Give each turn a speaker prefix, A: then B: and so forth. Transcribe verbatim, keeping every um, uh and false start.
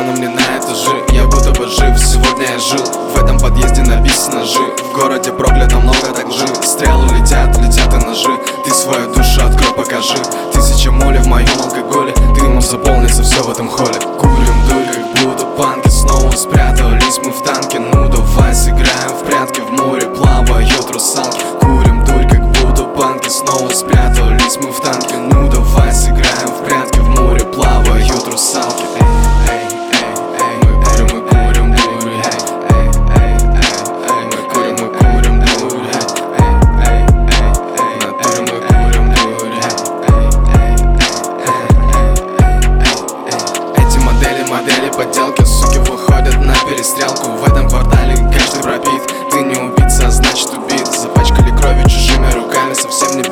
A: но мне на этаже. Я будто бы жив, сегодня я жил. В этом подъезде написано «Жи». В городе проклято много так лжи. Стрелы летят, летят и ножи. Ты свою душу открой, покажи. Тысяча моли в моем алкоголе. Дымом заполнится все в этом холле. Курим дурь, как будто панки. Снова спрятались мы в танке. Ну давай сыграем в прятки. В море плавают русалки. Курим дурь, как будто панки. Снова спрятались мы в танке. Ну давай сыграем в прятки. В море плавают русалки. Модели подделки, суки выходят на перестрелку. В этом квартале каждый пропит. Ты не убийца, а значит убит. Запачкали кровью чужими руками, совсем не